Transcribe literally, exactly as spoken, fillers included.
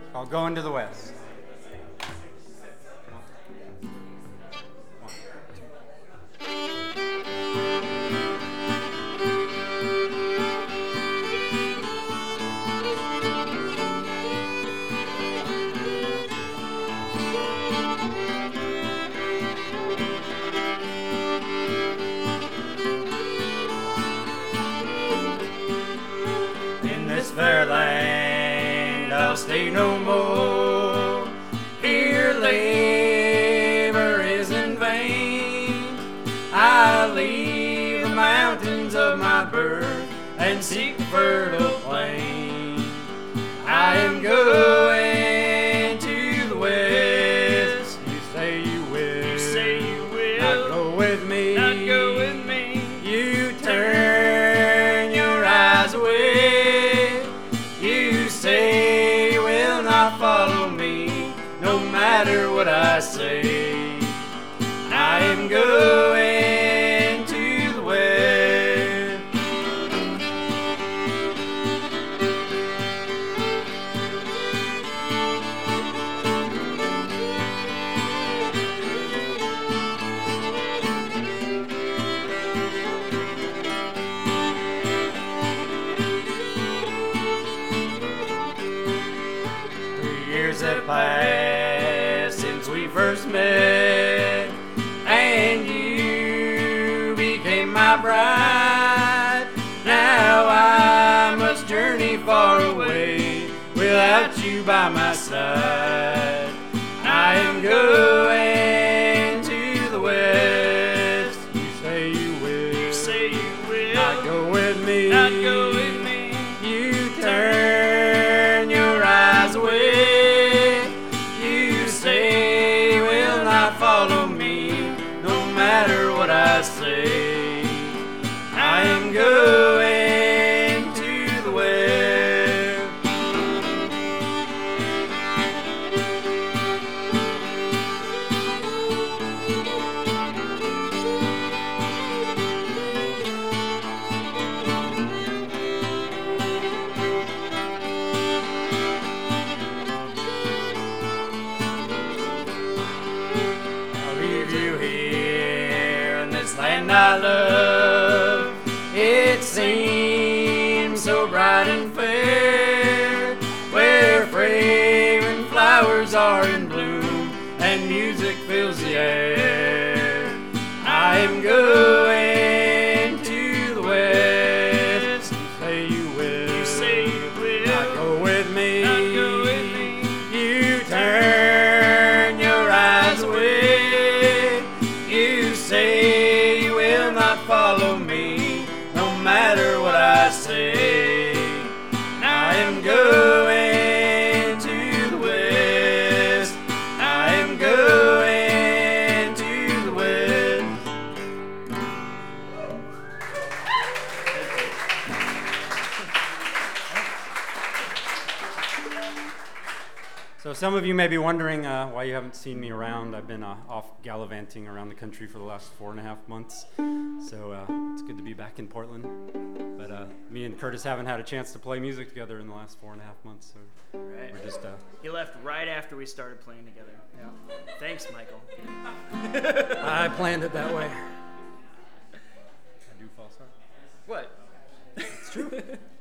called Going to the West. Fair land, I'll stay no more. Here labor is in vain. I leave the mountains of my birth and seek the fertile plain. I am going to the west. You say you will. You say you will. Not go with me. Not go with me. You turn your eyes away. Say you will not follow me, no matter what I say. I am going to the west. Years have passed since we first met, and you became my bride. Now I must journey far away without you by my side. I am going to the west. You say you will. You say you will. Not go with me. Not go with me. You turn your eyes away. Follow me, no matter what I say. I am going to the west. Land I love, it seems so bright and fair, where fragrant flowers are in bloom and music fills the air. I am going to the west. You say you will. You say you will. Not go with me. Not go with me. You turn your eyes away. You say follow me, no matter what I say. I am going to the west. I am going to the west. So some of you may be wondering uh, why you haven't seen me around. I've been uh, off gallivanting around the country for the last four and a half months. So uh, it's good to be back in Portland. But uh, me and Curtis haven't had a chance to play music together in the last four and a half months. So right. we're just. Uh, he left right after we started playing together. Yeah. Thanks, Michael. I planned it that way. I do false start. What? It's true.